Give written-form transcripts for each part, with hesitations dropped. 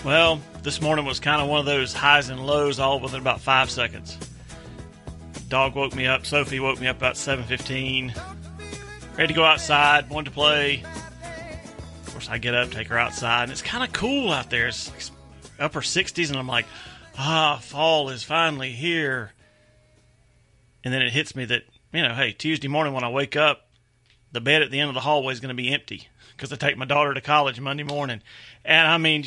Well, this morning was kind of one of those highs and lows all within about 5 seconds. Dog woke me up. Sophie woke me up about 7:15. Ready to go outside, wanted to play. Of course, I get up, take her outside, and it's kind of cool out there. It's upper 60s, and I'm like, fall is finally here. And then it hits me that, hey, Tuesday morning when I wake up, the bed at the end of the hallway is going to be empty because I take my daughter to college Monday morning. And I mean,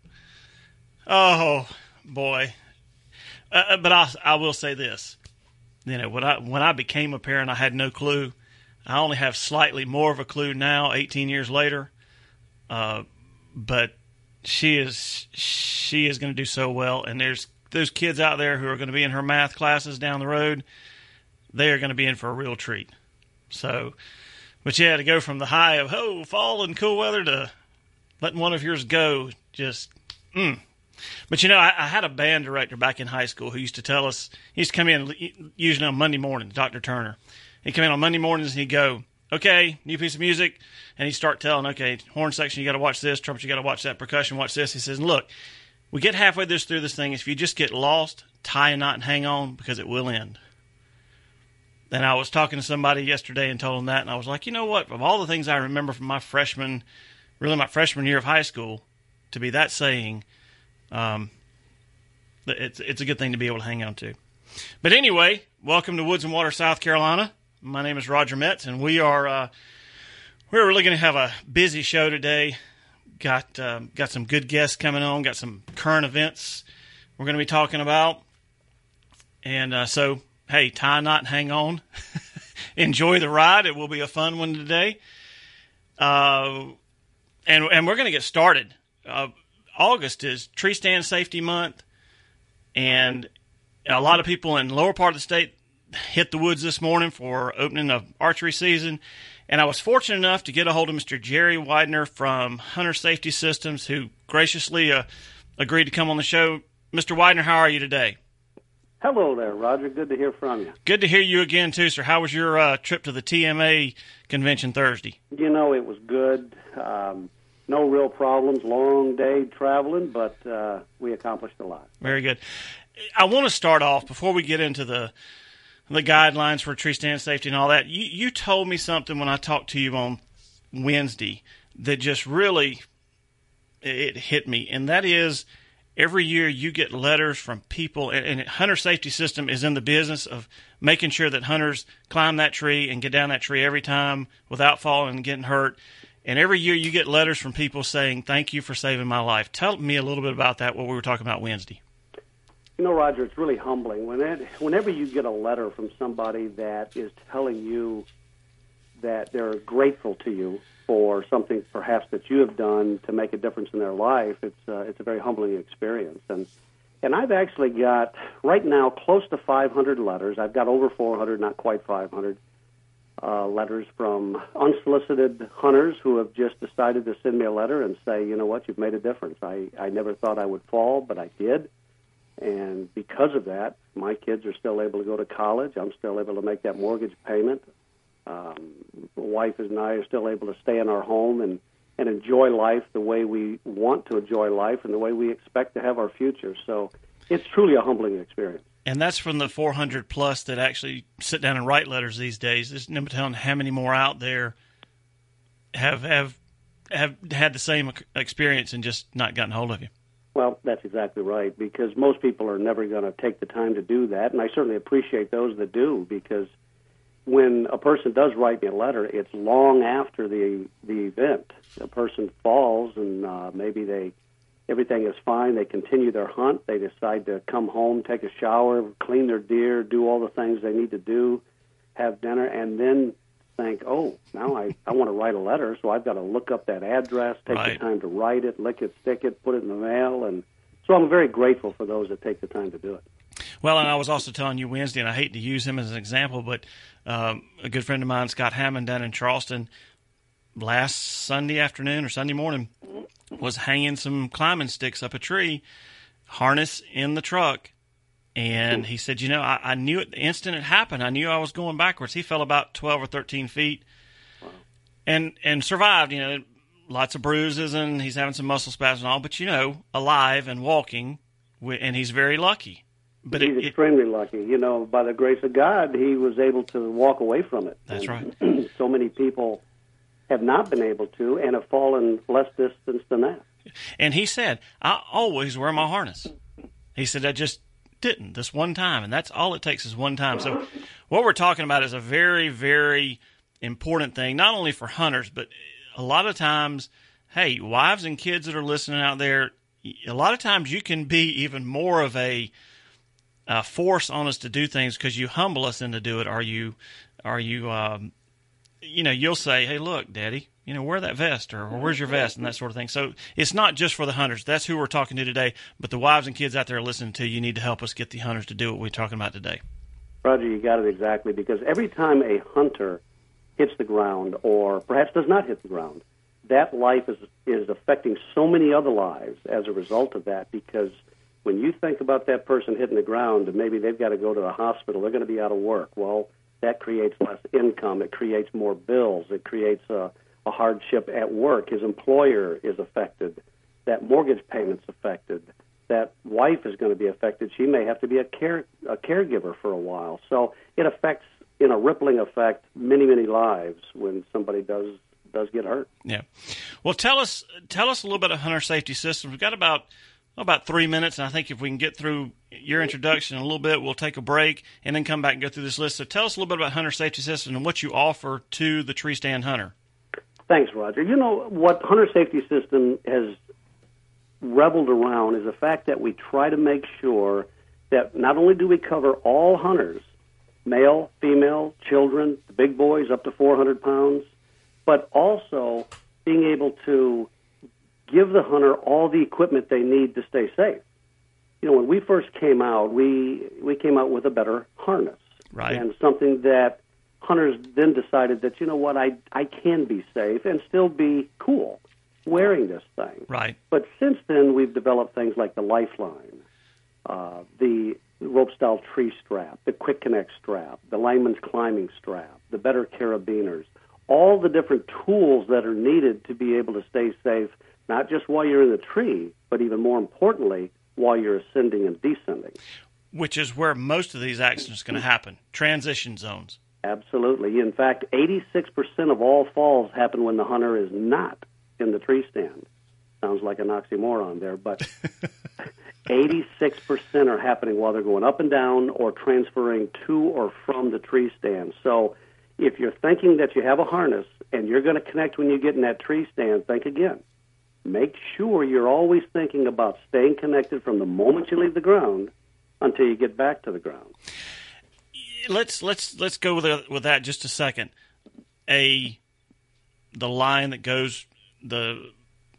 oh, boy. But I will say this. When I became a parent, I had no clue. I only have slightly more of a clue now, 18 years later. But she is going to do so well. And there's those kids out there who are going to be in her math classes down the road. They are going to be in for a real treat. So, but yeah, to go from the high of, fall and cool weather to letting one of yours go, But, I had a band director back in high school who used to tell us, he used to come in usually on Monday mornings, Dr. Turner. He'd come in on Monday mornings and he'd go, okay, new piece of music. And he'd start telling, okay, horn section, you got to watch this, trumpet, you got to watch that, percussion, watch this. He says, look, we get halfway through this thing. If you just get lost, tie a knot and hang on because it will end. And I was talking to somebody yesterday and told them that. And I was like, you know what? Of all the things I remember from my freshman year of high school, to be that saying, it's a good thing to be able to hang on to. But anyway, welcome to Woods and Water, South Carolina. My name is Roger Metz, and we're really going to have a busy show today. Got some good guests coming on. Got some current events we're going to be talking about, and so hey, tie a knot and hang on. Enjoy the ride. It will be a fun one today. And we're going to get started. August is Tree Stand Safety Month, and a lot of people in the lower part of the state hit the woods this morning for opening of archery season. And I was fortunate enough to get a hold of Mr. Jerry Widener from Hunter Safety Systems, who graciously agreed to come on the show. Mr. Widener, how are you today? Hello there, Roger. Good to hear from you. Good to hear you again, too, sir. How was your trip to the TMA convention Thursday? It was good. No real problems. Long day traveling, but we accomplished a lot. Very good. I want to start off, before we get into the guidelines for tree stand safety and all that, you told me something when I talked to you on Wednesday that just really it hit me, and that is every year you get letters from people, and Hunter Safety System is in the business of making sure that hunters climb that tree and get down that tree every time without falling and getting hurt. And every year you get letters from people saying, thank you for saving my life. Tell me a little bit about that, what we were talking about Wednesday. Roger, it's really humbling. Whenever you get a letter from somebody that is telling you that they're grateful to you for something perhaps that you have done to make a difference in their life, it's a very humbling experience. And I've actually got, right now, close to 500 letters. I've got over 400, not quite 500. Letters from unsolicited hunters who have just decided to send me a letter and say, you know what, you've made a difference. I never thought I would fall, but I did. And because of that, my kids are still able to go to college. I'm still able to make that mortgage payment. My wife and I are still able to stay in our home and enjoy life the way we want to enjoy life and the way we expect to have our future. So it's truly a humbling experience. And that's from the 400 plus that actually sit down and write letters these days. There's no telling how many more out there have had the same experience and just not gotten hold of you. Well, that's exactly right, because most people are never going to take the time to do that, and I certainly appreciate those that do, because when a person does write me a letter, it's long after the event. A person falls, and maybe everything is fine. They continue their hunt. They decide to come home, take a shower, clean their deer, do all the things they need to do, have dinner, and then think, now I want to write a letter, so I've got to look up that address, take the time to write it, lick it, stick it, put it in the mail, and so I'm very grateful for those that take the time to do it. Well, and I was also telling you Wednesday, and I hate to use him as an example, but a good friend of mine, Scott Hammond, down in Charleston, last Sunday afternoon or Sunday morning, was hanging some climbing sticks up a tree, harness in the truck. And he said, I knew it the instant it happened. I knew I was going backwards. He fell about 12 or 13 feet and survived, lots of bruises and he's having some muscle spasms and all, but alive and walking, and he's very lucky. But he's extremely lucky. By the grace of God, he was able to walk away from it. That's right. So many people have not been able to and have fallen less distance than that. And he said, I always wear my harness. He said, I just didn't this one time, and that's all it takes is one time. So what we're talking about is a very, very important thing, not only for hunters, but a lot of times, hey, wives and kids that are listening out there, a lot of times you can be even more of a force on us to do things because you humble us into do it. You'll say, hey, look, Daddy, wear that vest, or where's your vest, and that sort of thing. So it's not just for the hunters. That's who we're talking to today. But the wives and kids out there listening to you need to help us get the hunters to do what we're talking about today. Roger, you got it exactly, because every time a hunter hits the ground or perhaps does not hit the ground, that life is affecting so many other lives as a result of that, because when you think about that person hitting the ground and maybe they've got to go to the hospital, they're going to be out of work. Well, that creates less income. It creates more bills. It creates a hardship at work. His employer is affected. That mortgage payment's affected. That wife is going to be affected. She may have to be a caregiver for a while. So it affects, in a rippling effect, many, many lives when somebody does get hurt. Yeah. Well, tell us a little bit of hunter safety systems. We've got about 3 minutes, and I think if we can get through your introduction in a little bit, we'll take a break and then come back and go through this list. So tell us a little bit about hunter safety systems and what you offer to the tree stand hunter. Thanks, Roger. What hunter safety system has reveled around is the fact that we try to make sure that not only do we cover all hunters, male, female, children, the big boys up to 400 pounds, but also being able to give the hunter all the equipment they need to stay safe. When we first came out, we came out with a better harness. Right. And something that hunters then decided that, I can be safe and still be cool wearing this thing. Right. But since then, we've developed things like the Lifeline, the rope-style tree strap, the Quick Connect strap, the lineman's climbing strap, the better carabiners, all the different tools that are needed to be able to stay safe, not just while you're in the tree, but even more importantly, while you're ascending and descending. Which is where most of these accidents are going to happen, transition zones. Absolutely. In fact, 86% of all falls happen when the hunter is not in the tree stand. Sounds like an oxymoron there, but 86% are happening while they're going up and down or transferring to or from the tree stand. So if you're thinking that you have a harness and you're going to connect when you get in that tree stand, think again. Make sure you're always thinking about staying connected from the moment you leave the ground until you get back to the ground. Let's go with that just a second. The line that goes the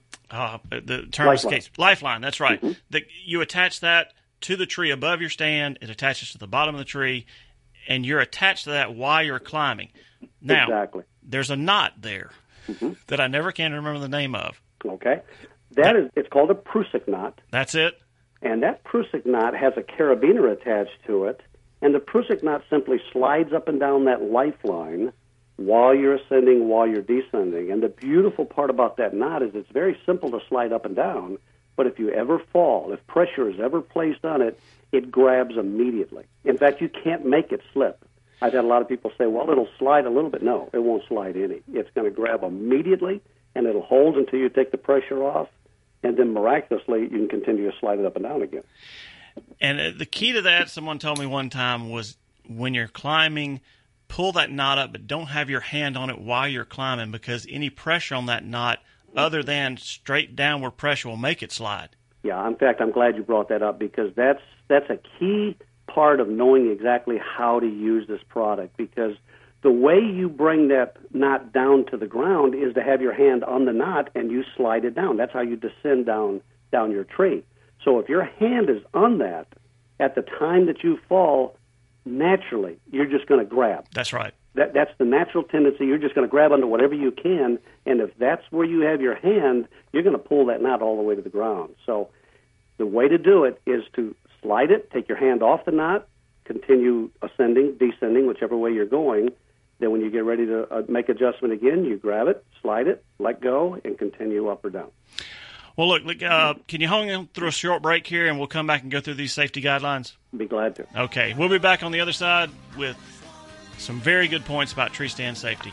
term escapes. Lifeline. That's right. Mm-hmm. You attach that to the tree above your stand. It attaches to the bottom of the tree, and you're attached to that while you're climbing. Now, exactly. There's a knot there that I never can remember the name of. Okay, it's called a Prusik knot. That's it. And that Prusik knot has a carabiner attached to it, and the Prusik knot simply slides up and down that lifeline while you're ascending, while you're descending. And the beautiful part about that knot is it's very simple to slide up and down, but if you ever fall, if pressure is ever placed on it, it grabs immediately. In fact, you can't make it slip. I've had a lot of people say, well, it'll slide a little bit. No, it won't slide any. It's going to grab immediately, and it'll hold until you take the pressure off, and then miraculously you can continue to slide it up and down again. And the key to that, someone told me one time, was when you're climbing, pull that knot up, but don't have your hand on it while you're climbing, because any pressure on that knot other than straight downward pressure will make it slide. Yeah, in fact, I'm glad you brought that up, because that's a key part of knowing exactly how to use this product, because the way you bring that knot down to the ground is to have your hand on the knot and you slide it down. That's how you descend down your tree. So if your hand is on that, at the time that you fall, naturally, you're just going to grab. That's right. That's the natural tendency. You're just going to grab onto whatever you can, and if that's where you have your hand, you're going to pull that knot all the way to the ground. So the way to do it is to slide it, take your hand off the knot, continue ascending, descending, whichever way you're going, Then when you get ready to make adjustment again, you grab it, slide it, let go, and continue up or down. Well, look, can you hang on through a short break here, and we'll come back and go through these safety guidelines? Be glad to. Okay. We'll be back on the other side with some very good points about tree stand safety.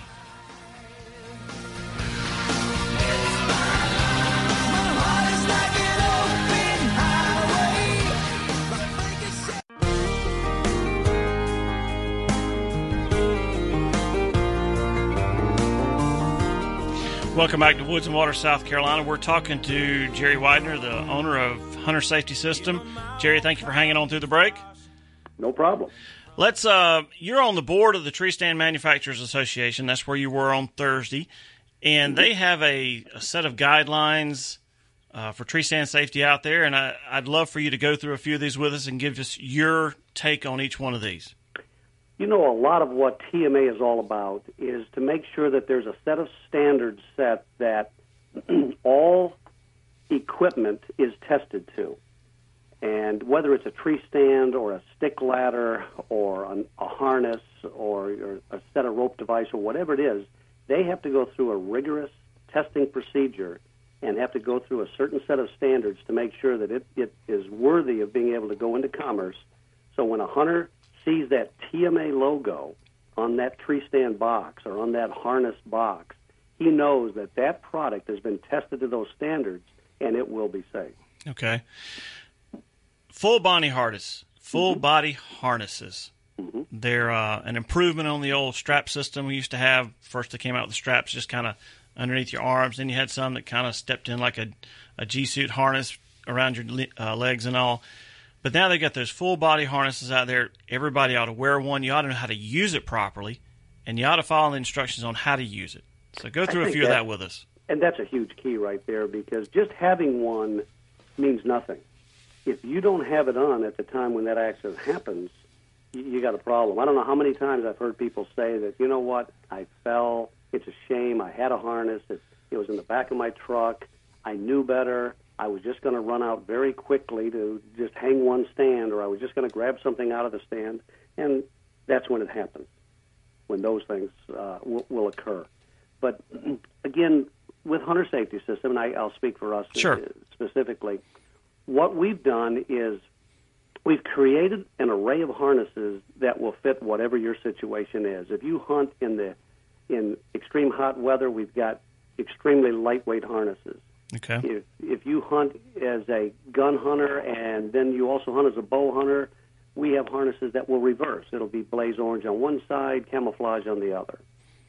Welcome back to Woods and Water, South Carolina. We're talking to Jerry Widener, the owner of Hunter Safety System. Jerry, thank you for hanging on through the break. No problem. Let's. You're on the board of the Tree Stand Manufacturers Association. That's where you were on Thursday, and they have a set of guidelines for tree stand safety out there. And I'd love for you to go through a few of these with us and give us your take on each one of these. You know, a lot of what TMA is all about is to make sure that there's a set of standards set that all equipment is tested to. And whether it's a tree stand or a stick ladder or a harness or a set of rope device or whatever it is, they have to go through a rigorous testing procedure and have to go through a certain set of standards to make sure that it is worthy of being able to go into commerce. So when a hunter sees that TMA logo on that tree stand box or on that harness box, he knows that that product has been tested to those standards and it will be safe. Okay. Full body harnesses. Mm-hmm. They're an improvement on the old strap system we used to have. First, they came out with the straps just kind of underneath your arms. Then you had some that kind of stepped in like a G-suit harness around your legs and all. But now they've got those full-body harnesses out there. Everybody ought to wear one. You ought to know how to use it properly, and you ought to follow the instructions on how to use it. So go through a few of that with us. And that's a huge key right there, because just having one means nothing. If you don't have it on at the time when that accident happens, you got a problem. I don't know how many times I've heard people say that, you know what, I fell, it's a shame, I had a harness, it was in the back of my truck, I knew better, I was just going to run out very quickly to just hang one stand, or I was just going to grab something out of the stand, and that's when it happens, when those things will occur. But again, with Hunter Safety System, and I'll speak for us specifically, what we've done is we've created an array of harnesses that will fit whatever your situation is. If you hunt in extreme hot weather, we've got extremely lightweight harnesses. Okay. If you hunt as a gun hunter and then you also hunt as a bow hunter, we have harnesses that will reverse. It'll be blaze orange on one side, camouflage on the other.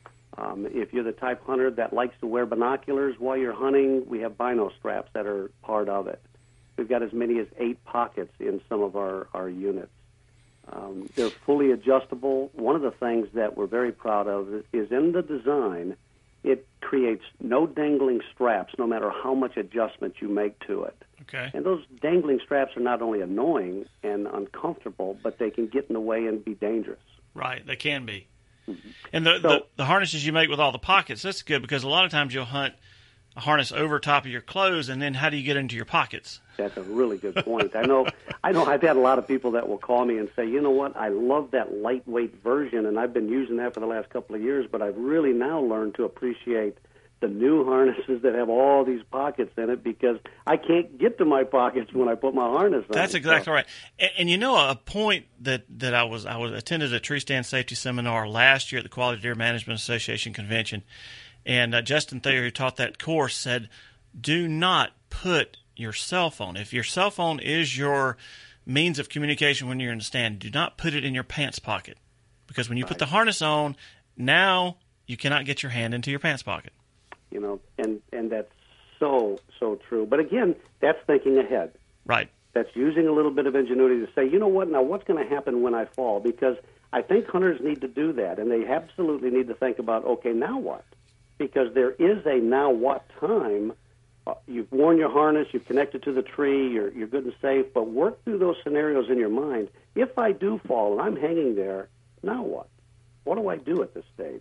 If you're the type hunter that likes to wear binoculars while you're hunting, we have bino straps that are part of it. We've got as many as 8 pockets in some of our units. They're fully adjustable. One of the things that we're very proud of is in the design, it creates no dangling straps no matter how much adjustment you make to it. Okay. And those dangling straps are not only annoying and uncomfortable, but they can get in the way and be dangerous. Right, they can be. Mm-hmm. And the harnesses you make with all the pockets, that's good, because a lot of times you'll hunt a harness over top of your clothes, and then how do you get into your pockets? That's a really good point. I know I've had a lot of people that will call me and say, you know what, I love that lightweight version, and I've been using that for the last couple of years, but I've really now learned to appreciate the new harnesses that have all these pockets in it, because I can't get to my pockets when I put my harness on. That's exactly right. And you know, a point that I attended a tree stand safety seminar last year at the Quality Deer Management Association convention, and Justin Thayer, who taught that course, said, do not put your cell phone. If your cell phone is your means of communication when you're in the stand, do not put it in your pants pocket, because when you put the harness on, now you cannot get your hand into your pants pocket. You know, and that's so true. But again, that's thinking ahead. Right. That's using a little bit of ingenuity to say, you know what, now what's going to happen when I fall? Because I think hunters need to do that, and they absolutely need to think about, okay, now what? Because there is a now what time. You've worn your harness, you've connected to the tree, you're good and safe, but work through those scenarios in your mind. If I do fall and I'm hanging there, now what? What do I do at this stage?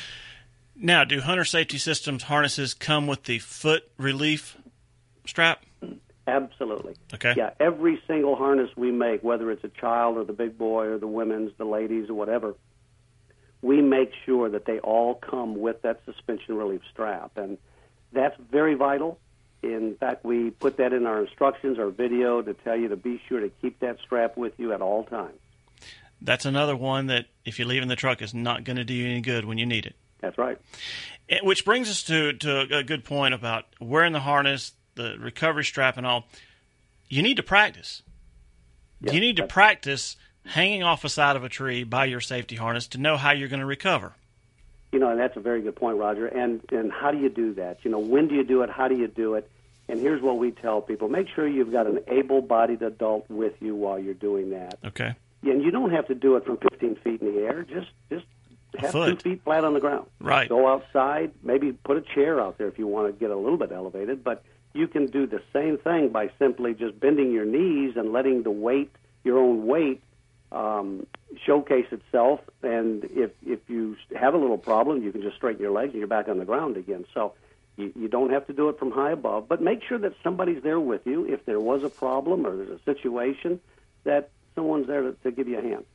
Now, do Hunter Safety Systems harnesses come with the foot relief strap? Absolutely. Okay. Yeah, every single harness we make, whether it's a child or the big boy or the women's, the ladies or whatever, we make sure that they all come with that suspension relief strap. And that's very vital. In fact, we put that in our instructions, our video, to tell you to be sure to keep that strap with you at all times. That's another one that, if you leave in the truck, is not going to do you any good when you need it. That's right. Which brings us to a good point about wearing the harness, the recovery strap and all. You need to practice. Yes, you need to practice hanging off the side of a tree by your safety harness to know how you're going to recover. And that's a very good point, Roger. And how do you do that? When do you do it? How do you do it? And here's what we tell people. Make sure you've got an able-bodied adult with you while you're doing that. Okay. And you don't have to do it from 15 feet in the air. Just have 2 feet flat on the ground. Right. Go outside. Maybe put a chair out there if you want to get a little bit elevated. But you can do the same thing by simply just bending your knees and letting the weight, your own weight, showcase itself. And if you have a little problem, you can just straighten your legs and you're back on the ground again. So you don't have to do it from high above. But make sure that somebody's there with you if there was a problem or there's a situation, that someone's there to give you a hand.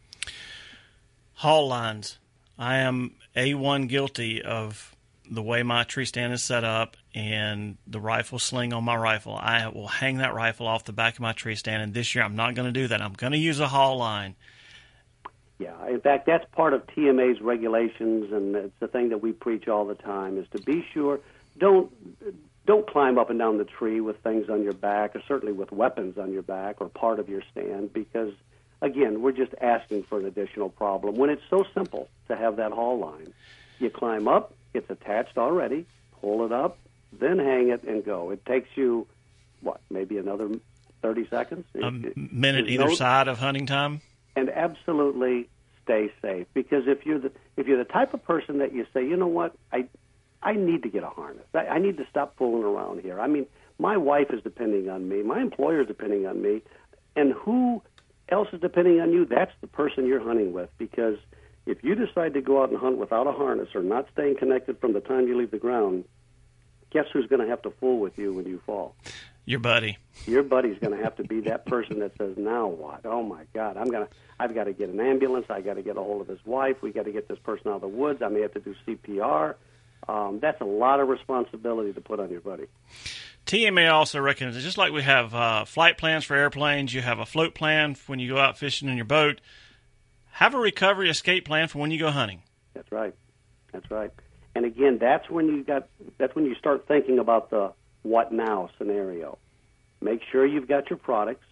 Haul lines. I am A1 guilty of the way my tree stand is set up and the rifle sling on my rifle. I will hang that rifle off the back of my tree stand, and this year I'm not going to do that. I'm going to use a haul line. Yeah, in fact, that's part of TMA's regulations, and it's the thing that we preach all the time, is to be sure, don't climb up and down the tree with things on your back, or certainly with weapons on your back or part of your stand, because, again, we're just asking for an additional problem. When it's so simple to have that haul line, you climb up, it's attached already, pull it up, then hang it and go. It takes you, maybe another 30 seconds? A minute either side of hunting time? And absolutely stay safe, because if you're the type of person that you say, you know what, I need to get a harness. I need to stop fooling around here. I mean, my wife is depending on me. My employer is depending on me. And who else is depending on you? That's the person you're hunting with, because if you decide to go out and hunt without a harness or not staying connected from the time you leave the ground, guess who's going to have to fool with you when you fall? Your buddy. Your buddy's going to have to be that person that says, now what? Oh, my God, I've got to get an ambulance. I got to get a hold of his wife. We got to get this person out of the woods. I may have to do CPR. That's a lot of responsibility to put on your buddy. TMA also recommends, just like we have flight plans for airplanes, you have a float plan when you go out fishing in your boat. Have a recovery escape plan for when you go hunting. That's right. That's right. And again, that's when you start thinking about the what now scenario. Make sure you've got your products.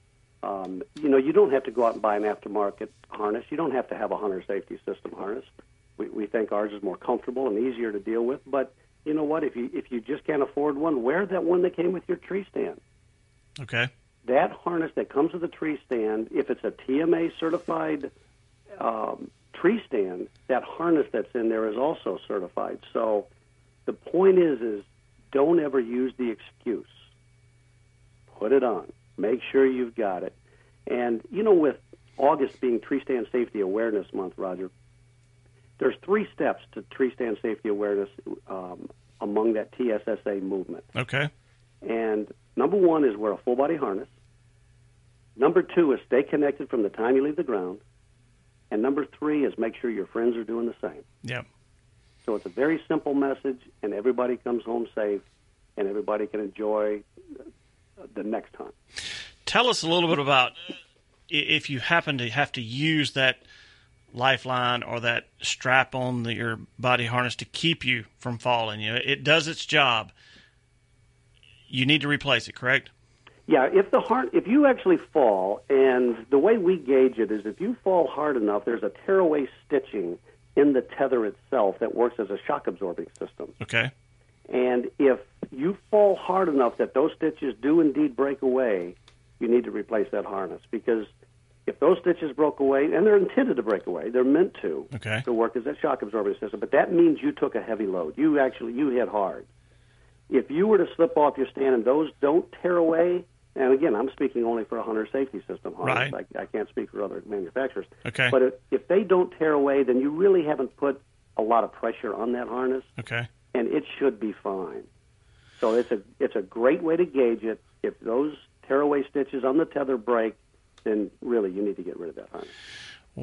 You don't have to go out and buy an aftermarket harness. You don't have to have a hunter safety system harness. We think ours is more comfortable and easier to deal with. But you know what? If you just can't afford one, wear that one that came with your tree stand. Okay. That harness that comes with the tree stand, if it's a TMA certified tree stand, that harness that's in there is also certified. So the point is don't ever use the excuse. Put it on. Make sure you've got it. And, with August being Tree Stand Safety Awareness Month, Roger, there's 3 steps to tree stand safety awareness among that TSSA movement. Okay. And number 1 is wear a full-body harness. Number 2 is stay connected from the time you leave the ground. And number 3 is make sure your friends are doing the same. Yep. So it's a very simple message, and everybody comes home safe, and everybody can enjoy the next time. Tell us a little bit about if you happen to have to use that lifeline or that strap on your body harness to keep you from falling. It does its job. You need to replace it, correct? Yeah, if you actually fall, and the way we gauge it is if you fall hard enough, there's a tearaway stitching in the tether itself that works as a shock absorbing system. Okay. And if you fall hard enough that those stitches do indeed break away, you need to replace that harness, because if those stitches broke away, and they're intended to break away, they're meant to work as that shock absorbing system, but that means you took a heavy load. You hit hard. If you were to slip off your stand and those don't tear away, and again, I'm speaking only for a hunter safety system harness. Right. I can't speak for other manufacturers. Okay. But if they don't tear away, then you really haven't put a lot of pressure on that harness. Okay. And it should be fine. So it's a great way to gauge it. If those tearaway stitches on the tether break, then really you need to get rid of that harness. Well,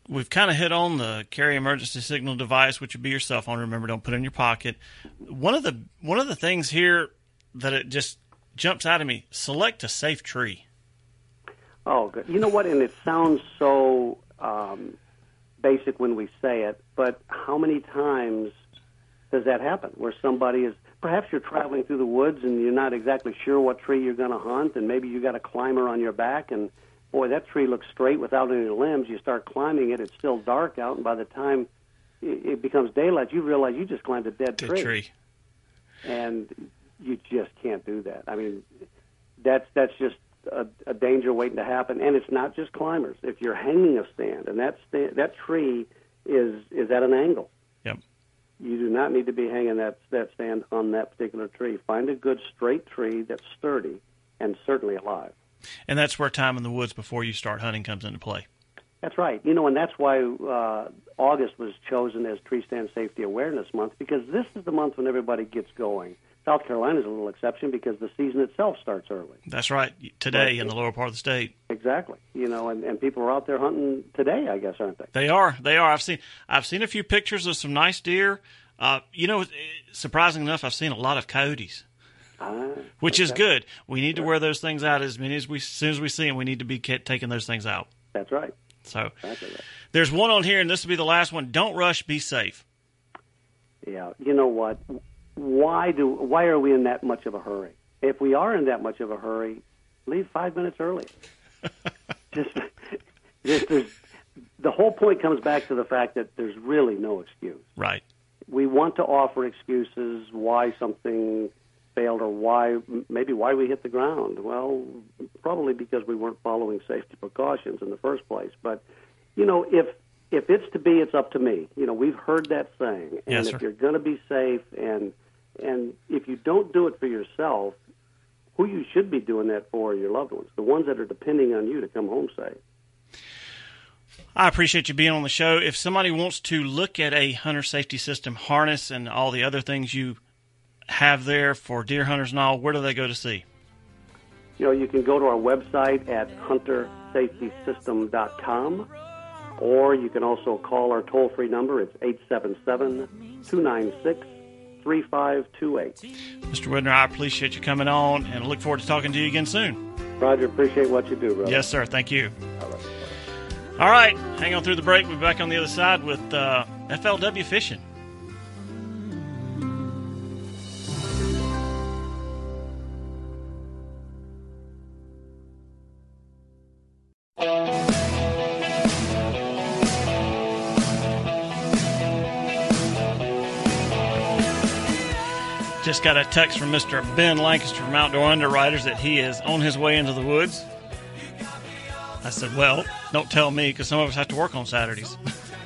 we've kind of hit on the carry emergency signal device, which would be your cell phone. Remember, don't put it in your pocket. One of the things here that it just jumps out at me: select a safe tree. Oh, good. You know what? And it sounds so basic when we say it, but how many times does that happen? Where somebody is, perhaps you're traveling through the woods and you're not exactly sure what tree you're going to hunt, and maybe you got a climber on your back, and boy, that tree looks straight without any limbs. You start climbing it; it's still dark out, and by the time it becomes daylight, you realize you just climbed a dead tree. And you just can't do that. I mean, that's just a danger waiting to happen, and it's not just climbers. If you're hanging a stand and that tree is at an angle, yep, you do not need to be hanging that stand on that particular tree. Find a good straight tree that's sturdy and certainly alive. And that's where time in the woods before you start hunting comes into play. That's right. You know, and that's why August was chosen as Tree Stand Safety Awareness Month, because this is the month when everybody gets going. South Carolina is a little exception because the season itself starts early. That's right. Today in the lower part of the state. Exactly. You know, and people are out there hunting today, I guess, aren't they? They are. I've seen a few pictures of some nice deer. You know, surprisingly enough, I've seen a lot of coyotes. Which is good. We need to wear those things out as soon as we see them. We need to be taking those things out. That's right. So exactly right. There's one on here, and this will be the last one. Don't rush. Be safe. Yeah. You know what? Why are we in that much of a hurry? If we are in that much of a hurry, leave 5 minutes early. just the whole point comes back to the fact that there's really no excuse. Right. We want to offer excuses why something failed or why we hit the ground. Well, probably because we weren't following safety precautions in the first place. But, you know, if it's to be, it's up to me. You know, we've heard that saying. And yes, if sir. you're going to be safe and if you don't do it for yourself, who you should be doing that for are your loved ones, the ones that are depending on you to come home safe. I appreciate you being on the show. If somebody wants to look at a hunter safety system harness and all the other things you have there for deer hunters and all, where do they go to see? You know, you can go to our website at huntersafetysystem.com, or you can also call our toll-free number. It's 877-296-3528. Mr. Widner, I appreciate you coming on, and I look forward to talking to you again soon. Roger, appreciate what you do, brother. Yes, sir. Thank you. All right. Hang on through the break. We'll be back on the other side with FLW Fishing. Just got a text from Mr. Ben Lancaster from Outdoor Underwriters that he is on his way into the woods. I said, well, don't tell me because some of us have to work on Saturdays.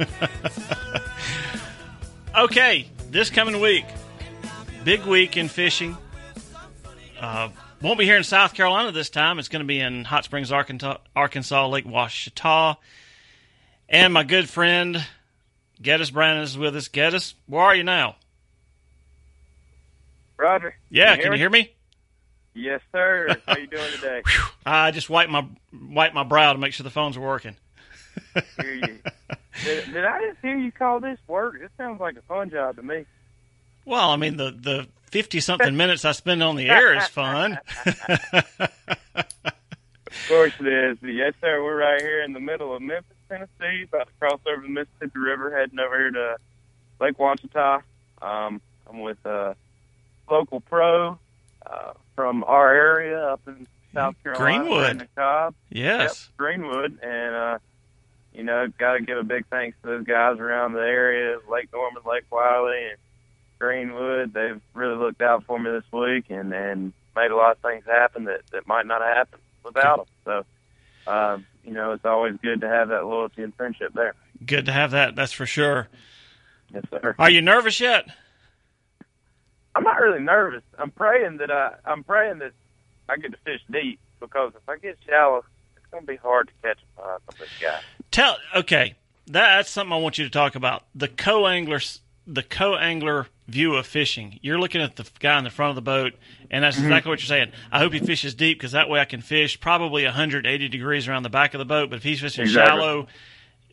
Okay, this coming week, big week in fishing. Won't be here in South Carolina this time. It's going to be in Hot Springs, Arkansas, Lake Ouachita. And my good friend, Geddes Brandon, is with us. Geddes, where are you now? Roger. Yeah, can you hear me? Yes, sir. How you doing today? I just wiped my brow to make sure the phones were working. Hear you. Did I just hear you call this work? It sounds like a fun job to me. Well, I mean, the 50-something minutes I spend on the air is fun. Of course it is. Yes, sir. We're right here in the middle of Memphis, Tennessee, about to cross over the Mississippi River, heading over here to Lake Ouachita. I'm with local pro from our area up in South Carolina. Greenwood. Cobb. Yes. Yep, Greenwood. And, got to give a big thanks to those guys around the area, Lake Norman, Lake Wiley, and Greenwood. They've really looked out for me this week and made a lot of things happen that might not have happened without them. So, it's always good to have that loyalty and friendship there. Good to have that, that's for sure. Yes, sir. Are you nervous yet? I'm not really nervous. I'm praying that I get to fish deep, because if I get shallow, it's going to be hard to catch from this guy. Okay, that's something I want you to talk about. The co-angler view of fishing. You're looking at the guy in the front of the boat, and that's exactly what you're saying. I hope he fishes deep, because that way I can fish probably 180 degrees around the back of the boat. But if he's fishing shallow,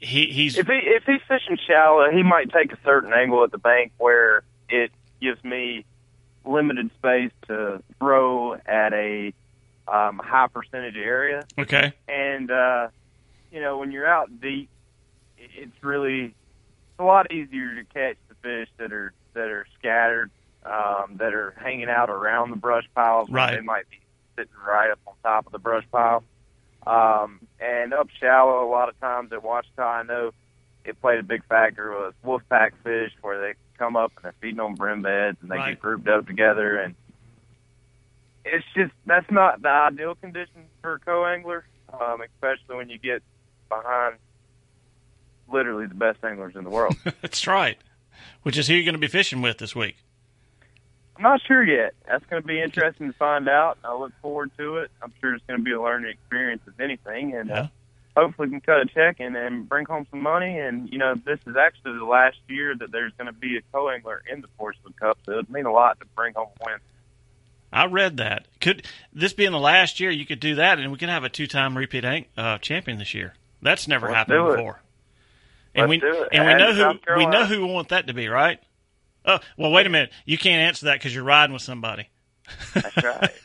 he's if he's fishing shallow, he might take a certain angle at the bank where it gives me limited space to throw at a high percentage area. okay. And when you're out deep, it's a lot easier to catch the fish that are scattered, that are hanging out around the brush piles. Right. They might be sitting right up on top of the brush pile. And up shallow, a lot of times at Ouachita, I know it played a big factor was wolfpack fish, where they come up and they're feeding on brim beds and they Right. get grouped up together, and it's just that's not the ideal conditions for a co-angler, especially when you get behind literally the best anglers in the world. That's right. Which is who you're going to be fishing with this week. I'm not sure yet. That's going to be interesting to find out. I look forward to it. I'm sure it's going to be a learning experience, if anything, and Yeah. hopefully we can cut a check and bring home some money. And, this is actually the last year that there's going to be a co-angler in the Porcelain Cup, so it would mean a lot to bring home a win. I read that. Could this being the last year, you could do that, and we can have a 2-time repeat champion this year. That's never Let's happened do it. before. And Let's do it. and we And know South who we know Carolina. who we want that to be, right? Oh, well, wait a minute. You can't answer that because you're riding with somebody. That's right.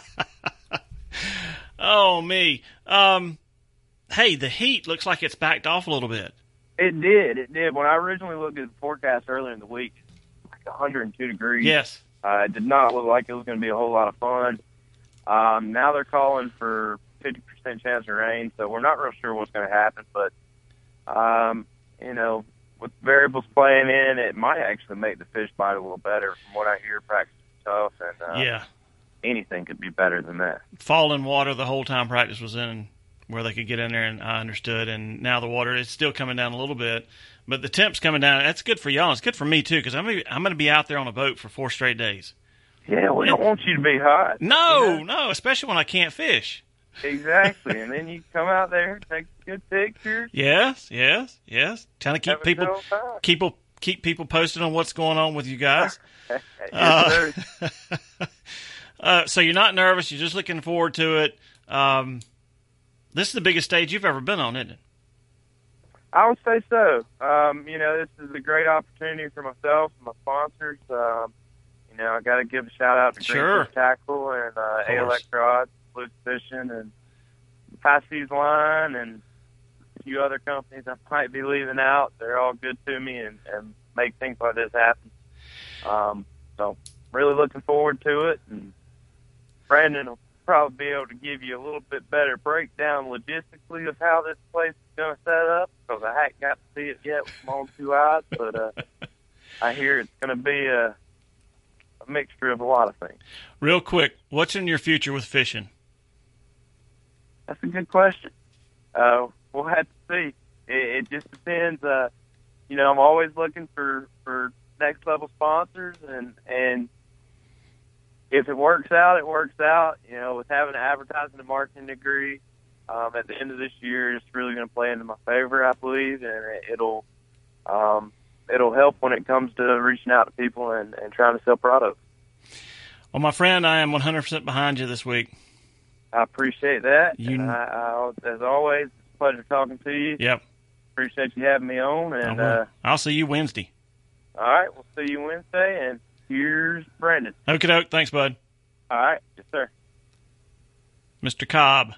Oh me. Hey, the heat looks like it's backed off a little bit. It did. When I originally looked at the forecast earlier in the week, like 102 degrees. Yes. It did not look like it was going to be a whole lot of fun. Now they're calling for 50% chance of rain, so we're not real sure what's going to happen. But, with variables playing in, it might actually make the fish bite a little better. From what I hear, practice is tough, and Yeah. anything could be better than that. Fall in water the whole time practice was in, where they could get in there, and I understood. And now the water is still coming down a little bit, but the temp's coming down. That's good for y'all. It's good for me too, because I'm going to be out there on a boat for 4 straight days. Yeah, we don't want you to be hot. No, especially when I can't fish. Exactly, and then you come out there, take good pictures. Yes. Trying to keep have a people good old time. keep people posted on what's going on with you guys. Yes, sir. So you're not nervous. You're just looking forward to it. This is the biggest stage you've ever been on, isn't it? I would say so. This is a great opportunity for myself and my sponsors. I got to give a shout out to Sure. Green Fish Tackle and A-Elect Rods, Blue Fishing, and Pisces Line, and a few other companies I might be leaving out. They're all good to me and make things like this happen. So really looking forward to it. And Brandon will probably be able to give you a little bit better breakdown logistically of how this place is going to set up, because I haven't got to see it yet with my own 2 eyes, but I hear it's going to be a mixture of a lot of things. Real quick, what's in your future with fishing? That's a good question. We'll have to see. It just depends. I'm always looking for next level sponsors, and if it works out, it works out. With having an advertising and marketing degree, at the end of this year, it's really going to play into my favor, I believe, and it'll help when it comes to reaching out to people and trying to sell products. Well, my friend, I am 100% behind you this week. I appreciate that. You- And I, as always, it's a pleasure talking to you. Yep. Appreciate you having me on. And I'll see you Wednesday. all right, we'll see you Wednesday. And here's Brandon. Okie doke. Thanks, bud. All right, yes, sir. Mr. Cobb.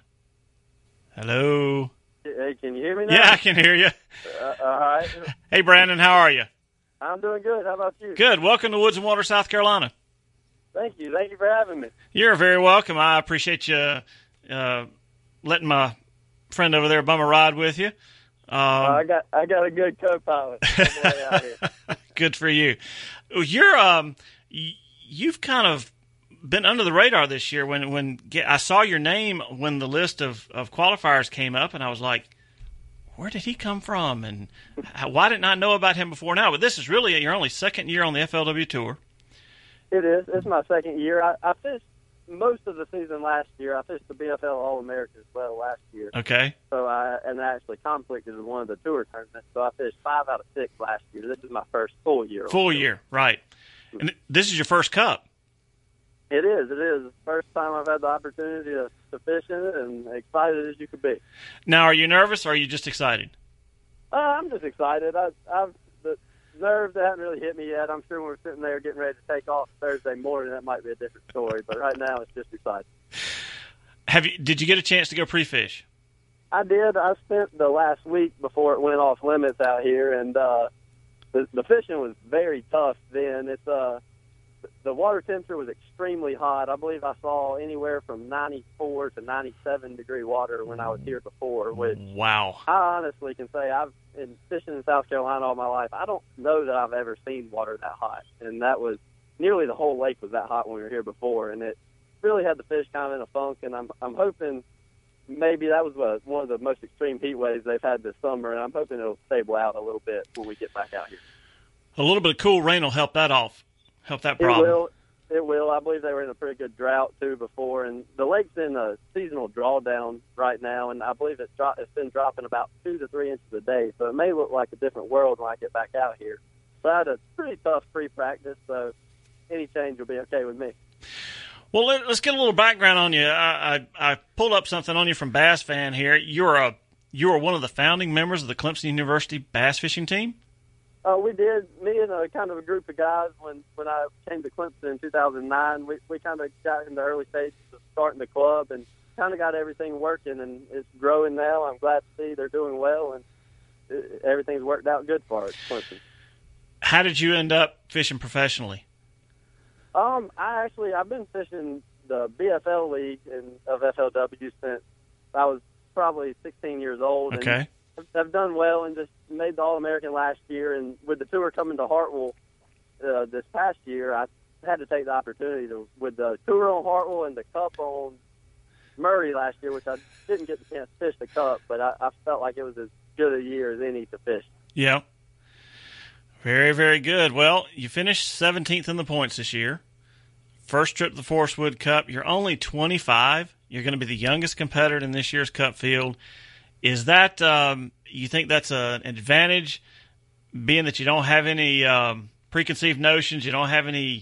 Hello. Hey, can you hear me now? Yeah, I can hear you. All right. Hey, Brandon, how are you? I'm doing good. How about you? Good. Welcome to Woods and Water, South Carolina. Thank you. Thank you for having me. You're very welcome. I appreciate you letting my friend over there bum a ride with you. I got a good co-pilot on the way out here. Good for you. You've kind of been under the radar this year. When I saw your name when the list of qualifiers came up, and I was like, where did he come from? And why didn't I know about him before now? But this is really your only second year on the FLW Tour. It is. It's my second year. I fished most of the season last year. I fished the BFL All-American as well last year. Okay. So I actually conflicted with one of the tour tournaments. So I fished 5 out of 6 last year. This is my first full year. Full year, right. And this is your first cup. It is. It is. It's the first time I've had the opportunity to fish in it, and excited as you could be. Now, are you nervous or are you just excited? I'm just excited. The nerves haven't really hit me yet. I'm sure when we're sitting there getting ready to take off Thursday morning, that might be a different story. But right now, it's just exciting. Did you get a chance to go pre-fish? I did. I spent the last week before it went off limits out here, and the fishing was very tough then. The water temperature was extremely hot. I believe I saw anywhere from 94 to 97 degree water when I was here before, which wow. I honestly can say I've been fishing in South Carolina all my life. I don't know that I've ever seen water that hot, and that was nearly the whole lake was that hot when we were here before, and it really had the fish kind of in a funk, and I'm hoping maybe that was one of the most extreme heat waves they've had this summer, and I'm hoping it'll stable out a little bit when we get back out here. A little bit of cool rain will help that problem. It will. I believe they were in a pretty good drought, too, before. And the lake's in a seasonal drawdown right now, and I believe it's been dropping about 2 to 3 inches a day. So it may look like a different world when I get back out here. So I had a pretty tough pre-practice, so any change will be okay with me. Well, let's get a little background on you. I pulled up something on you from Bass Fan here. You were one of the founding members of the Clemson University bass fishing team? We did. Me and a kind of a group of guys, when I came to Clemson in 2009, we kind of got in the early stages of starting the club and kind of got everything working, and it's growing now. I'm glad to see they're doing well, and everything's worked out good for us, Clemson. How did you end up fishing professionally? I've been fishing the BFL league of FLW since I was probably 16 years old. Okay. And I've done well and just made the All-American last year. And with the tour coming to Hartwell this past year, I had to take the opportunity with the tour on Hartwell and the Cup on Murray last year, which I didn't get the chance to fish the Cup, but I felt like it was as good a year as any to fish. Yeah. Very, very good. Well, you finished 17th in the points this year. First trip to the Forest Wood Cup. You're only 25. You're going to be the youngest competitor in this year's Cup field. Is that you think that's an advantage, being that you don't have any preconceived notions, you don't have any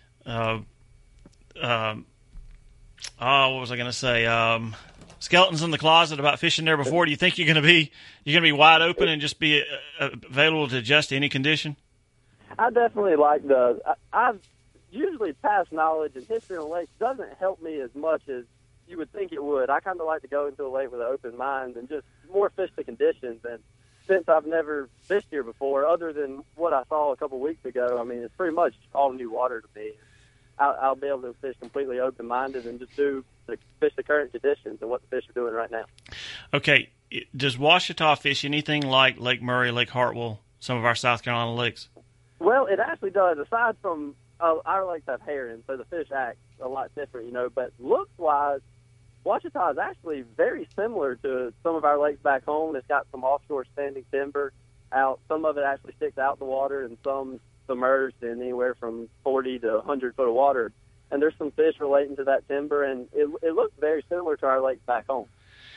what was I going to say? Skeletons in the closet about fishing there before? Do you think you're going to be wide open and just be available to adjust to any condition? I definitely like I've usually past knowledge and history on lakes doesn't help me as much as you would think it would. I kind of like to go into a lake with an open mind and just more fish the conditions. And since I've never fished here before, other than what I saw a couple weeks ago, I mean, it's pretty much all new water to me. I'll be able to fish completely open-minded and just fish the current conditions and what the fish are doing right now. Okay. Does Ouachita fish anything like Lake Murray, Lake Hartwell, some of our South Carolina lakes? Well, it actually does. Aside from our lakes have herring, so the fish act a lot different, But looks-wise, Ouachita is actually very similar to some of our lakes back home. It's got some offshore standing timber out. Some of it actually sticks out the water, and some submerged in anywhere from 40 to 100 foot of water. And there's some fish relating to that timber, and it looks very similar to our lakes back home.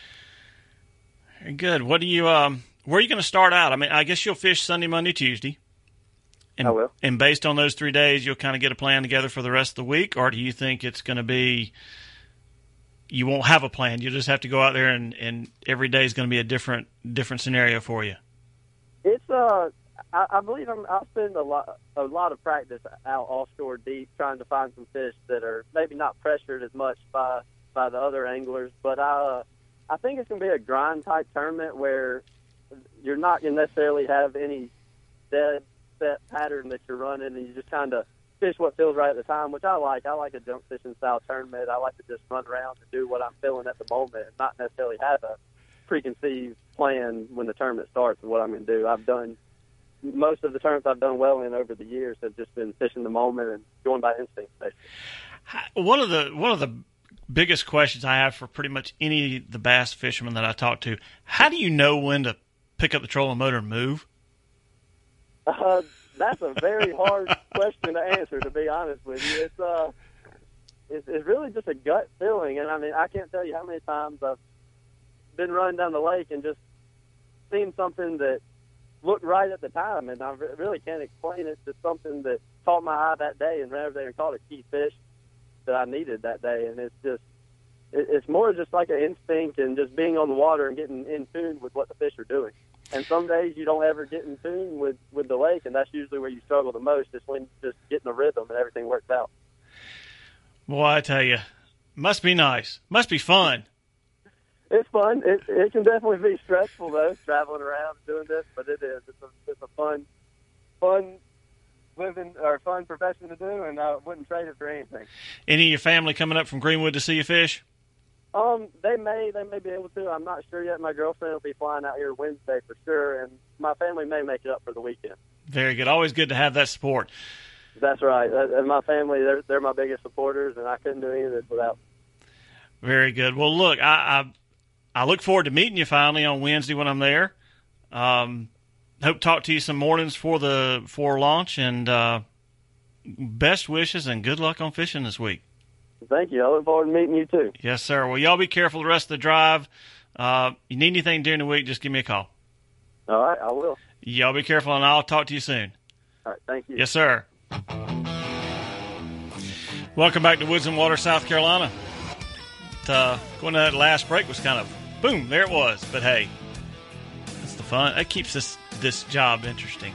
Very good. What do you? Where are you going to start out? I mean, I guess you'll fish Sunday, Monday, Tuesday. And, I will. And based on those 3 days, you'll kind of get a plan together for the rest of the week, or do you think it's going to be you won't have a plan? You'll just have to go out there and every day is going to be a different scenario for you. It's I believe I'll spend a lot of practice out offshore deep trying to find some fish that are maybe not pressured as much by the other anglers. But I think it's going to be a grind type tournament where you're not going to necessarily have any dead set pattern that you're running, and you just kind of fish what feels right at the time, which I like. I like a junk fishing style tournament. I like to just run around and do what I'm feeling at the moment and not necessarily have a preconceived plan when the tournament starts of what I'm going to do. I've done most of the tournaments I've done well in over the years have just been fishing the moment and going by instinct, basically. One of the biggest questions I have for pretty much any of the bass fishermen that I talk to, how do you know when to pick up the trolling motor and move? That's a very hard question to answer, to be honest with you. It's really just a gut feeling, and I mean, I can't tell you how many times I've been running down the lake and just seen something that looked right at the time, and I really can't explain it. It's something that caught my eye that day and ran over there and caught a key fish that I needed that day, and it's more just like an instinct and just being on the water and getting in tune with what the fish are doing. And some days you don't ever get in tune with the lake, and that's usually where you struggle the most, is when just getting a rhythm and everything works out. Boy, I tell you, must be nice. Must be fun. It's fun. It can definitely be stressful, though, traveling around doing this, but it is. It's a fun living or fun profession to do, and I wouldn't trade it for anything. Any of your family coming up from Greenwood to see you fish? They may be able to. I'm not sure yet. My girlfriend will be flying out here Wednesday for sure, and my family may make it up for the weekend. Very good. Always good to have that support. That's right. And my family, they're my biggest supporters, and I couldn't do any of this without. Very good. Well, look, I look forward to meeting you finally on Wednesday when I'm there. Hope to talk to you some mornings for launch, and best wishes and good luck on fishing this week. Thank you. I look forward to meeting you too. Yes, sir. Well, y'all be careful the rest of the drive. You need anything during the week, just give me a call. All right, I will. Y'all be careful, and I'll talk to you soon. All right, thank you. Yes, sir. Welcome back to Woods and Water, South Carolina. Going to that last break was kind of, boom, there it was. But, hey, that's the fun. That keeps this job interesting.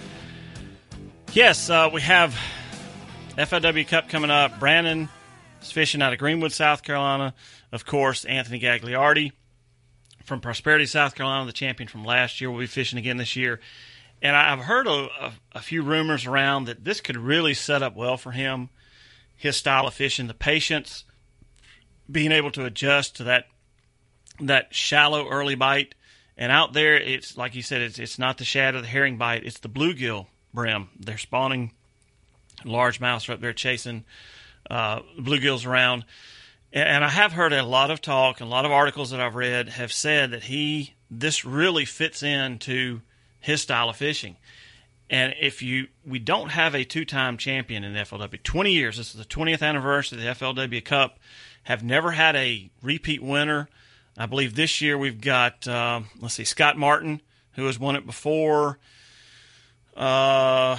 Yes, we have FLW Cup coming up. Brandon is fishing out of Greenwood, South Carolina. Of course, Anthony Gagliardi from Prosperity, South Carolina, the champion from last year, will be fishing again this year. And I've heard a few rumors around that this could really set up well for him, his style of fishing, the patience, being able to adjust to that shallow early bite. And out there, it's like you said, it's not the shad or the herring bite, it's the bluegill brim. They're spawning. Largemouths are up there chasing bluegills around. And I have heard a lot of talk, and a lot of articles that I've read have said that this really fits into his style of fishing. And we don't have a two-time champion in the FLW. 20 years, this is the 20th anniversary of the FLW Cup, have never had a repeat winner. I believe this year we've got, Scott Martin, who has won it before. I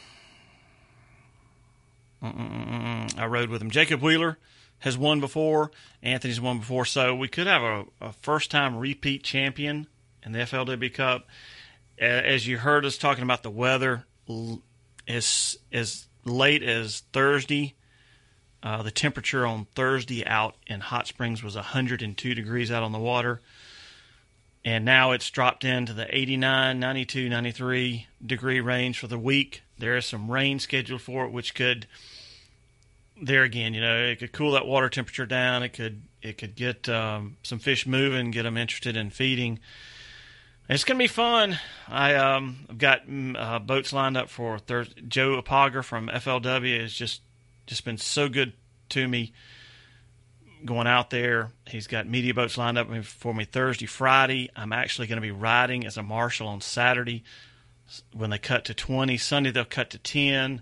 rode with him. Jacob Wheeler has won before. Anthony's won before. So we could have a first-time repeat champion in the FLW Cup. As you heard us talking about the weather, as late as Thursday, the temperature on Thursday out in Hot Springs was 102 degrees out on the water. And now it's dropped into the 89, 92, 93 degree range for the week. There is some rain scheduled for it, which could, there again, it could cool that water temperature down. It could get some fish moving, get them interested in feeding. It's going to be fun. I've got boats lined up for Thursday. Joe Apaga from FLW has just been so good to me going out there. He's got media boats lined up for me Thursday, Friday. I'm actually going to be riding as a marshal on Saturday when they cut to 20. Sunday they'll cut to 10.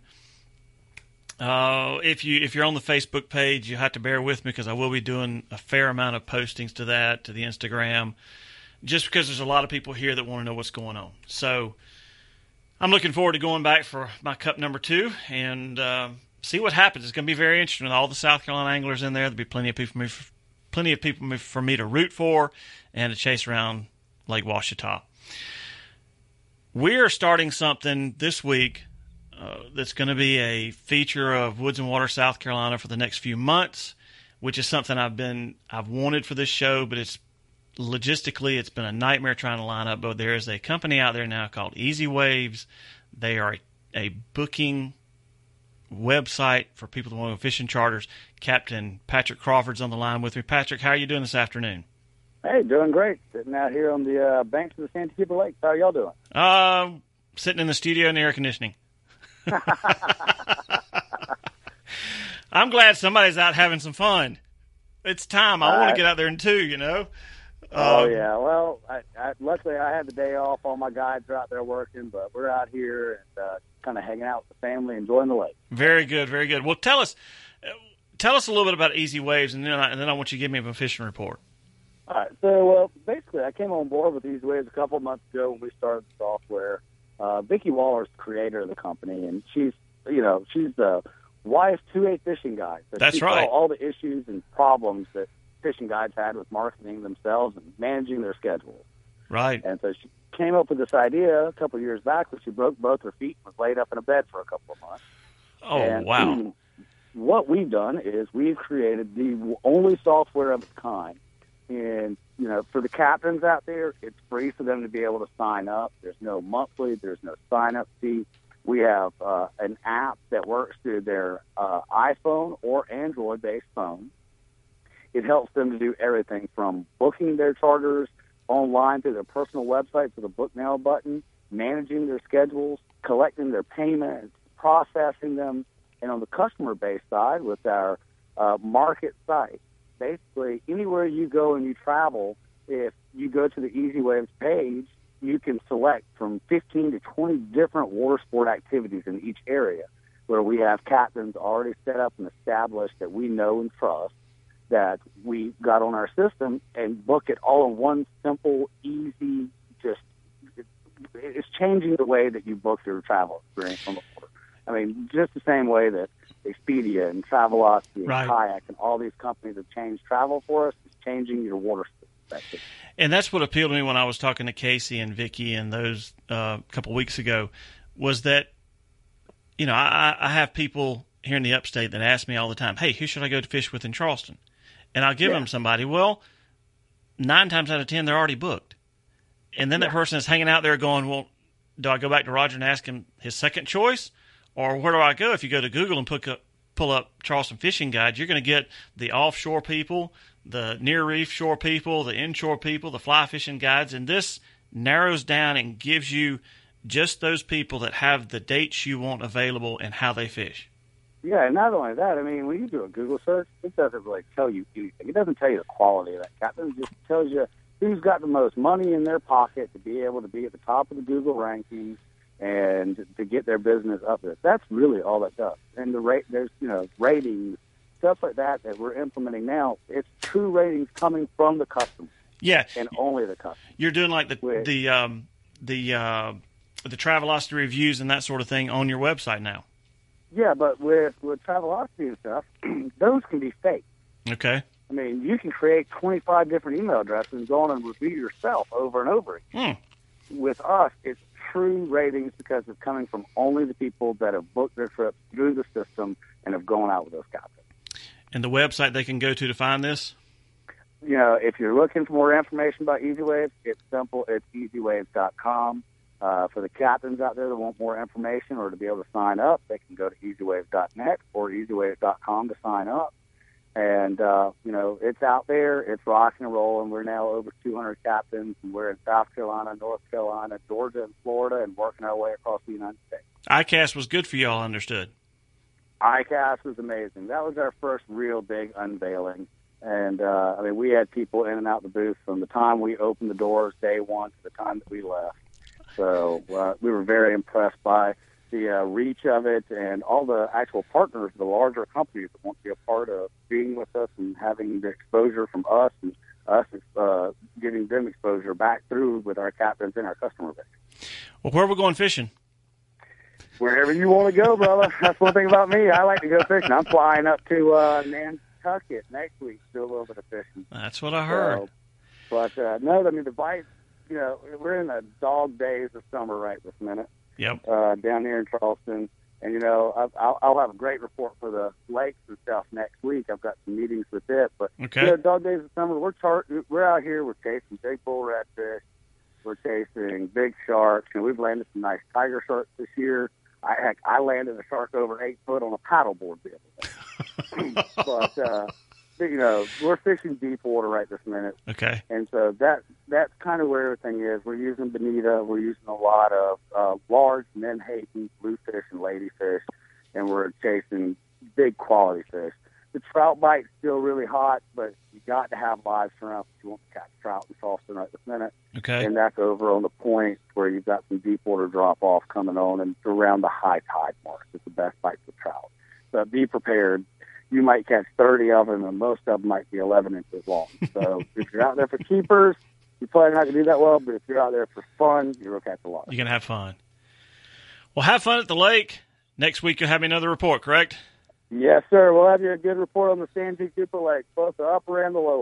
If you're on the Facebook page, you have to bear with me because I will be doing a fair amount of postings to that, to the Instagram, just because there's a lot of people here that want to know what's going on. So I'm looking forward to going back for my Cup number 2 and see what happens. It's going to be very interesting with all the South Carolina anglers in there. There'll be plenty of people for me to root for and to chase around Lake Ouachita. We're starting something this week that's going to be a feature of Woods and Water, South Carolina for the next few months, which is something I've wanted for this show, but it's been a nightmare trying to line up. But there is a company out there now called Easy Waves. They are a booking website for people that want to go fishing charters. Captain Patrick Crawford's on the line with me. Patrick, how are you doing this afternoon? Hey, doing great. Sitting out here on the banks of the Santa Keeper Lake. How are y'all doing? Sitting in the studio in the air conditioning. I'm glad somebody's out having some fun. It's time. I want to get out there too, Oh, yeah. Well, luckily I had the day off. All my guides are out there working, but we're out here and kind of hanging out with the family, enjoying the lake. Very good, very good. Well, tell us a little bit about Easy Waves, and then I want you to give me a fishing report. All right. So, basically, I came on board with Easy Waves a couple of months ago when we started the software. Vicki Waller's the creator of the company, and she's the wise 2A fishing guide. So That's she right. saw all the issues and problems that fishing guides had with marketing themselves and managing their schedules. Right. And so came up with this idea a couple of years back where she broke both her feet and was laid up in a bed for a couple of months. Oh, And wow. what we've done is we've created the only software of its kind. And, for the captains out there, it's free for them to be able to sign up. There's no monthly. There's no sign-up fee. We have an app that works through their iPhone or Android-based phone. It helps them to do everything from booking their charters online through their personal website with a book now button, managing their schedules, collecting their payments, processing them, and on the customer-based side with our market site. Basically, anywhere you go and you travel, if you go to the Easy Waves page, you can select from 15 to 20 different water sport activities in each area, where we have captains already set up and established that we know and trust, that we got on our system, and book it all in one simple, easy, it's changing the way that you book your travel experience on the water. I mean, just the same way that Expedia and Travelocity and Kayak and all these companies have changed travel for us, it's changing your water perspective. And that's what appealed to me when I was talking to Casey and Vicky and those a couple weeks ago, was that, I have people here in the upstate that ask me all the time, hey, who should I go to fish with in Charleston? And I'll give them somebody. Well, 9 times out of 10, they're already booked. And then that person is hanging out there going, well, do I go back to Roger and ask him his second choice? Or where do I go? If you go to Google and pull up Charleston Fishing Guide, you're going to get the offshore people, the near reef shore people, the inshore people, the fly fishing guides. And this narrows down and gives you just those people that have the dates you want available and how they fish. Yeah, and not only that, I mean, when you do a Google search, it doesn't really tell you anything. It doesn't tell you the quality of that captain. It just tells you who's got the most money in their pocket to be able to be at the top of the Google rankings and to get their business up there. That's really all it does. And there's ratings, stuff like that we're implementing now. It's true ratings coming from the customer. Yeah, and only the customer. You're doing like the Travelocity reviews and that sort of thing on your website now. Yeah, but with Travelocity and stuff, those can be fake. Okay. I mean, you can create 25 different email addresses and go on and review yourself over and over again. With us, it's true ratings because it's coming from only the people that have booked their trips through the system and have gone out with those captains. And the website they can go to find this? If you're looking for more information about Easy Waves, it's simple. It's easywaves.com. For the captains out there that want more information or to be able to sign up, they can go to easywaves.net or easywaves.com to sign up. And, it's out there. It's rocking and rolling. We're now over 200 captains, and we're in South Carolina, North Carolina, Georgia, and Florida, and working our way across the United States. ICAST was good for you all, understood. ICAST was amazing. That was our first real big unveiling. And, we had people in and out the booth from the time we opened the doors day one to the time that we left. So we were very impressed by the reach of it and all the actual partners, the larger companies that want to be a part of being with us and having the exposure from us and us giving them exposure back through with our captains and our customer base. Well, where are we going fishing? Wherever you want to go, brother. That's one thing about me. I like to go fishing. I'm flying up to Nantucket next week to do a little bit of fishing. That's what I heard. The bites, we're in the dog days of summer right this minute. Yep. Down here in Charleston. And, I'll have a great report for the lakes and stuff next week. I've got some meetings with it. But, dog days of summer, we're out here. We're chasing big bull redfish. We're chasing big sharks. And we've landed some nice tiger sharks this year. I landed a shark over 8 foot on a paddleboard the other day. But, we're fishing deep water right this minute. Okay. And so that's kind of where everything is. We're using bonita. We're using a lot of large menhaden bluefish and ladyfish, and we're chasing big quality fish. The trout bite's still really hot, but you got to have live shrimp if you want to catch trout in Charleston right this minute. Okay. And that's over on the point where you've got some deep water drop-off coming on, and around the high tide mark. It's the best bite for trout. So be prepared. You might catch 30 of them, and most of them might be 11 inches long. So if you're out there for keepers, you're probably not going to do that well, but if you're out there for fun, you're going to catch a lot. You're going to have fun. Well, have fun at the lake. Next week you'll have me another report, correct? Yes, sir. We'll have you a good report on the San G. Cooper Lake, both the upper and the lower.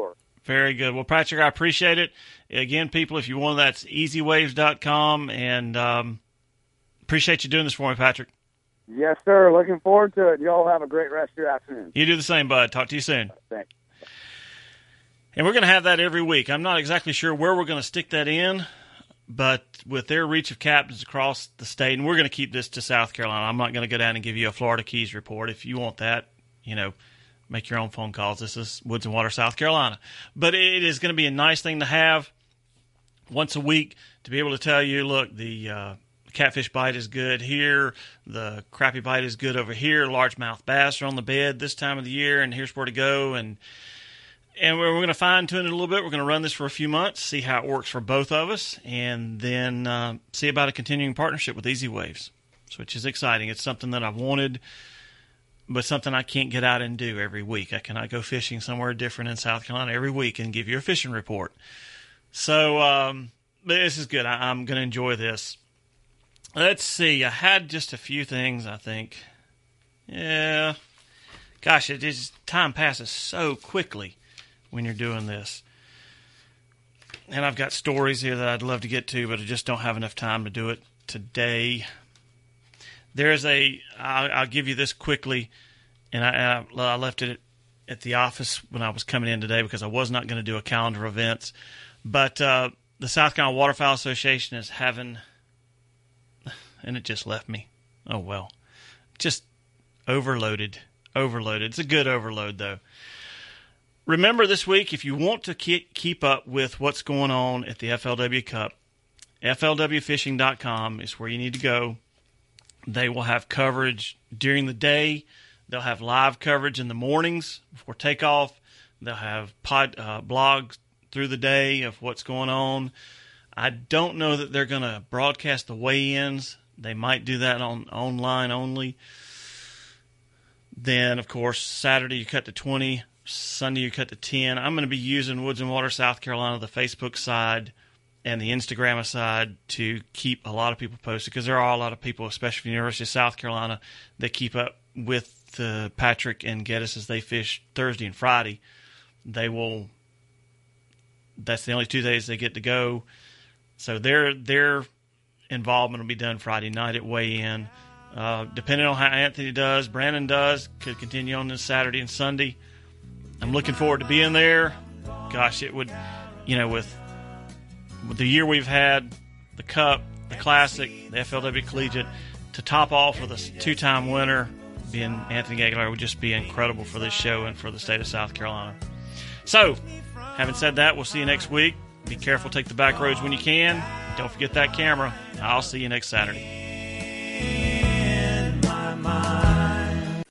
Very good. Well, Patrick, I appreciate it. Again, people, if you want, that's easywaves.com, and appreciate you doing this for me, Patrick. Yes, sir. Looking forward to it. Y'all have a great rest of your afternoon. You do the same, bud. Talk to you soon. Thanks. And we're going to have that every week. I'm not exactly sure where we're going to stick that in, but with their reach of captains across the state, and we're going to keep this to South Carolina. I'm not going to go down and give you a Florida Keys report. If you want that, make your own phone calls. This is Woods and Water, South Carolina. But it is going to be a nice thing to have once a week to be able to tell you, look, the catfish bite is good here, the crappie bite is good over here, largemouth bass are on the bed this time of the year, and here's where to go. And we're going to fine-tune it a little bit. We're going to run this for a few months, see how it works for both of us, and then see about a continuing partnership with Easy Waves, which is exciting. It's something that I've wanted, but something I can't get out and do every week. I cannot go fishing somewhere different in South Carolina every week and give you a fishing report. So this is good. I'm going to enjoy this. Let's see. I had just a few things, I think. Yeah. Gosh, time passes so quickly when you're doing this. And I've got stories here that I'd love to get to, but I just don't have enough time to do it today. I'll give you this quickly, and I left it at the office when I was coming in today because I was not going to do a calendar of events. But the South Carolina Waterfowl Association is having, and it just left me. Oh, well. Just overloaded. It's a good overload, though. Remember this week, if you want to keep up with what's going on at the FLW Cup, FLWfishing.com is where you need to go. They will have coverage during the day. They'll have live coverage in the mornings before takeoff. They'll have blogs through the day of what's going on. I don't know that they're going to broadcast the weigh-ins. They might do that online only. Then, of course, Saturday you cut to 20. Sunday you cut to 10. I'm going to be using Woods and Water South Carolina, the Facebook side and the Instagram side, to keep a lot of people posted, because there are a lot of people, especially from the University of South Carolina, that keep up with Patrick and Geddes as they fish Thursday and Friday. That's the only 2 days they get to go. So their involvement will be done Friday night at weigh-in. Depending on how Anthony does, Brandon does, could continue on this Saturday and Sunday. I'm looking forward to being there. Gosh, it would, with the year we've had, the Cup, the Classic, the FLW Collegiate, to top off with a two-time winner being Anthony Aguilar would just be incredible for this show and for the state of South Carolina. So, having said that, we'll see you next week. Be careful, take the back roads when you can. Don't forget that camera. I'll see you next Saturday.